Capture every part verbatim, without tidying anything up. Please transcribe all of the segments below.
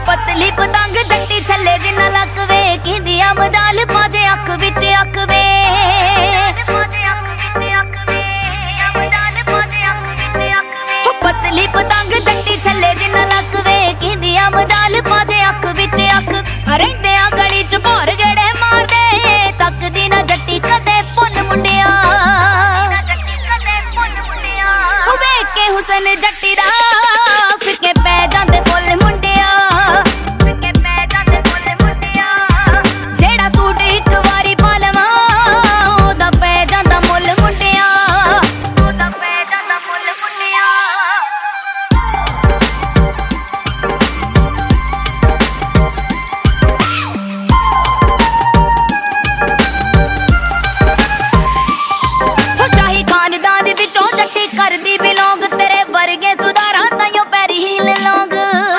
ਪਤਲੀ ਪਤੰਗ ਜੱਟੀ ਛੱਲੇ ਜਿੰਨਾ ਲੱਕ ਵੇ ਕਹਿੰਦੀਆਂ ਮਜਾਲ ਪਾਜੇ ਅੱਖ ਵਿੱਚ ਅੱਖ ਵੇ ਪਤਲੀ ਪਤੰਗ ਜੱਟੀ ਛੱਲੇ ਜਿੰਨਾ ਲੱਕ ਵੇ ਕਹਿੰਦੀਆਂ ਮਜਾਲ ਪਾਜੇ ਅੱਖ ਵਿੱਚ ਅੱਖ ਰਹਿੰਦੇ ਆ ਗਲੀ ਚ ਭੌਰ ਗੇੜੇ ਮਾਰਦੇ ਤੱਕਦੀ ਨਾ ਜੱਟੀ ਕਦੇ ਪੁੰਨ ਮੁੰਡਿਆ ਵੇਖ ਕੇ ਹੁਸਨ ਜੱਟੀ ਦਾ ਫਿੱਕੇ ਪੈ ਜਾਂਦੇ ਫੁੱਲ ਮੁੰਡਿਆ ਜਿਹੜਾ ਸੂਟ ਇੱਕ ਵਾਰੀ ਪਾ ਲਵਾਂ ਉਹਦਾ ਪੈ ਜਾਂਦਾ ਮੁੱਲ ਮੁੰਡਿਆ ਉਹਦਾ ਪੈ ਜਾਂਦਾ ਮੁੱਲ ਮੁੰਡਿਆ ਸ਼ਾਹੀ ਖਾਨਦਾਨ ਵਿੱਚੋਂ ਜੱਟੀ ਕਰਦੀ ਬਿਲੋਂਗ ਤੇਰੇ ਵਰਗੇ ਸੁਧਾਰਾਂ ਤਾਈਓ ਪੈਰੀ ਹੀਲ ਲੋਂਗ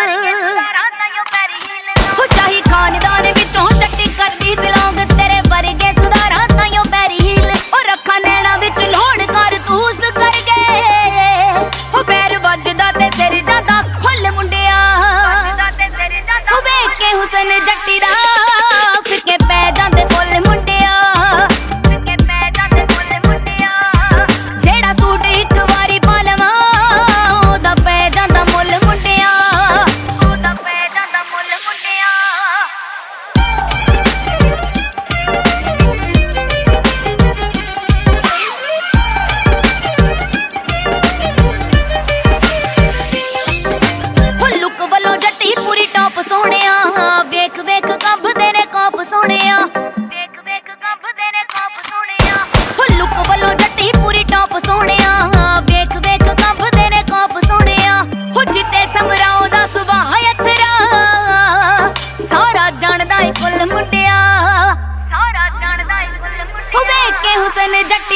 ਹੋ ਸ਼ਾਹੀ ਖਾਨਦਾਨ ਵਿੱਚੋਂ ਜੱਟੀ ਕਰਦੀ ਬਿਲੋਂਗ ਤੇਰੇ ਵਰਗੇ ਸੁਧਾਰਾਂ ਤਾਈਓ ਪੈਰੀ ਹੀਲ ਉਹ ਰੱਖਾਂ ਨੈਣਾ ਵਿੱਚ ਲੋਣ ਕਾਰਤੂਸ ਕਰ ਗਏ ਹੋ ਪੈਰ ਵੱਜਦਾ ਤੇ ਸਿਰ ਜਾਂਦਾ ਫੁੱਲ ਮੁੰਡਿਆ ਹੋ ਵੇਖ ਕੇ ਹੁਸਨ ਜੱਟੀ ਦਾ ਫਿੱਕੇ ਪੈ ਜਾਂਦੇ ਫੁੱਲ ਮੁੰਡਿਆ ਜਿਹੜਾ ਸੂਟ ਇੱਕ ਵਾਰੀ ਪਾ ਲਵਾਂ ਉਹਦਾ ਪੈ ਜਾਂਦਾ ਮੁੱਲ ਮੁੰਡਿਆ ਉਹਦਾ ਪੈ ਜਾਂਦਾ ਮੁੱਲ ਮੁੰਡਿਆ ਲੁੱਕ ਵੱਲੋਂ ਜੱਟੀ ਪੂਰੀ ਟੌਪ ਸੋਹਣਿਆ ਵੇਖ ਵੇਖ ਕੰਬਦੇ ਨੇ ਕੋਪ ਸੋਹਣਿਆ ਵੇਖ ਵੇਖ ਕੰਬਦੇ ਨੇ ਕੋਪ ਸੋਹਣਿਆ ਹੋ ਲੁੱਕ ਵੱਲੋਂ ਜੱਟੀ ਪੂਰੀ ਟੌਪ ਸੋਹਣਿਆ ਵੇਖ ਵੇਖ ਕੰਬਦੇ ਨੇ ਕੋਪ ਸੋਹਣਿਆ ਹੋ ਜਿੱਤੇ ਸਮਰਾਓ ਦਾ ਸੁਭਾਅ ਅਥਰਾ ਸਾਰਾ ਜਾਣਦਾ ਏ ਫੁੱਲ ਮੁੰਡਿਆ ਸਾਰਾ ਜਾਣਦਾ ਏ ਫੁੱਲ ਮੁੰਡਿਆ ਹੋ ਵੇਖ ਕੇ ਹੁਸਨ ਜੱਟੀ